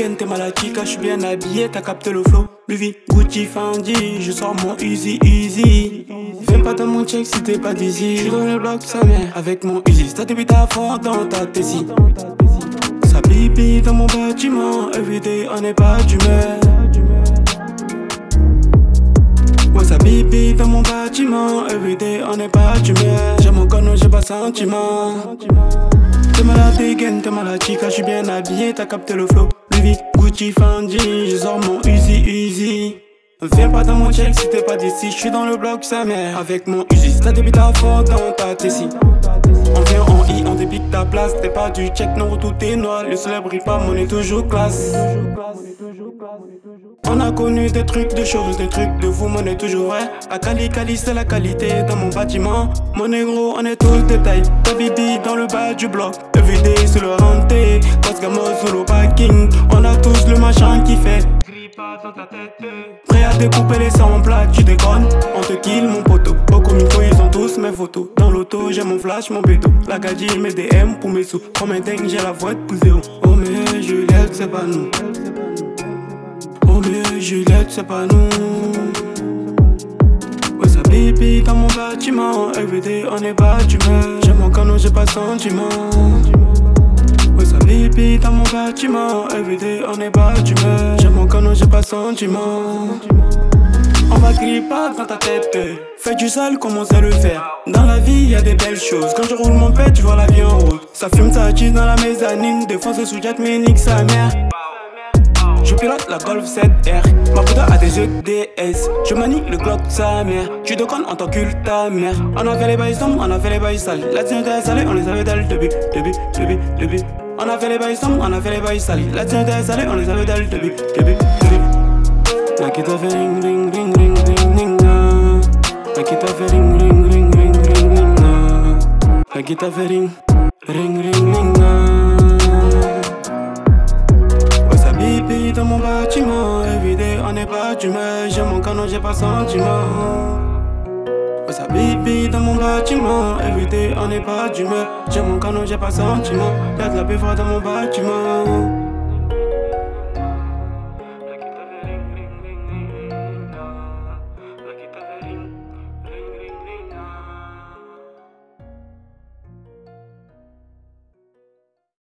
dégaine, t'es mal à chica, j'suis bien habillé, t'as capté le flow. Louis Gucci, Fendi, je sors mon Uzi, Uzi. Viens pas dans mon check si t'es pas d'ici. J'suis dans le bloc, sa mère, avec mon Uzi. T'as début à fond dans ta tessie. Sa pipi dans mon bâtiment, everyday on est pas d'humeur. Ouais, sa pipi dans mon bâtiment, everyday on est pas d'humeur. J'ai mon conno, j'ai pas sentiment. T'es mal à dégaine, t'es mal à chica, j'suis bien habillé, t'as capté le flow. Louis Gucci, Fendi, je sors mon Uzi, Uzi. Viens pas dans mon check si t'es pas d'ici, j'suis dans le bloc sa mère, avec mon Uzi. T'as début à fond dans ta tessie. On vient en I, on dépique ta place. T'es pas du check, non, tout est noir. Le soleil brille pas, mais on est toujours classe. On a connu des trucs de choses, des trucs de fou, mais on est toujours vrai. La Cali, c'est la qualité dans mon bâtiment. Mon négro, on est tout le détail. Ta bibi dans le bas du bloc. Everyday sur le renté. Cosgamo sous le parking. On a tous le machin qui fait. Dans ta tête. Prêt à découper les 100 plats, tu déconnes. On te kill mon poteau. Au comico ils ont tous mes photos. Dans l'auto j'ai mon flash, mon bédo. La gadji mes DM pour mes sous. Comme un dingue j'ai la voix de poussée. Oh mais Juliette c'est pas nous. Oh mais Juliette c'est pas nous. Ouais sa pipi dans mon bâtiment. Everyday on est pas d'humeur. J'ai mon canon j'ai pas sentiment. Ouais sa pipi dans mon bâtiment. Everyday on est pas d'humeur. J'ai mon canon j'ai pas sentiment. On va crier pas dans ta tête. Fais du sale comme on sait le faire. Dans la vie y'a des belles choses. Quand je roule mon pet tu vois la vie en route. Ça fume ça cheese dans la mezzanine. Défonce sous jet mais nique sa mère. Je pilote la Golf 7R. Ma poudre a des yeux DS. Je manie le Glock sa mère. Tu déconnes, on t'encule ta mère. On a fait les bails sombres, on a fait les bails sales. La dignité est salée, on les avait dès le début. On a fait les bails sombres, on a fait les bails salés. La dignité est salée, on les avait dès le début. La qui t'a fait ring ring ring ring ring ring. La qui t'a fait ring ring ring ring ring ring. La qui t'a fait ring ring ring ring. Bibi dans mon bâtiment, everyday on est pas d'humeur. J'ai mon canon, j'ai pas sentiment. Ouais ça bibi dans mon bâtiment, everyday on est pas d'humeur. J'ai mon canon, j'ai pas sentiment. Y'a de la péfra dans mon bâtiment.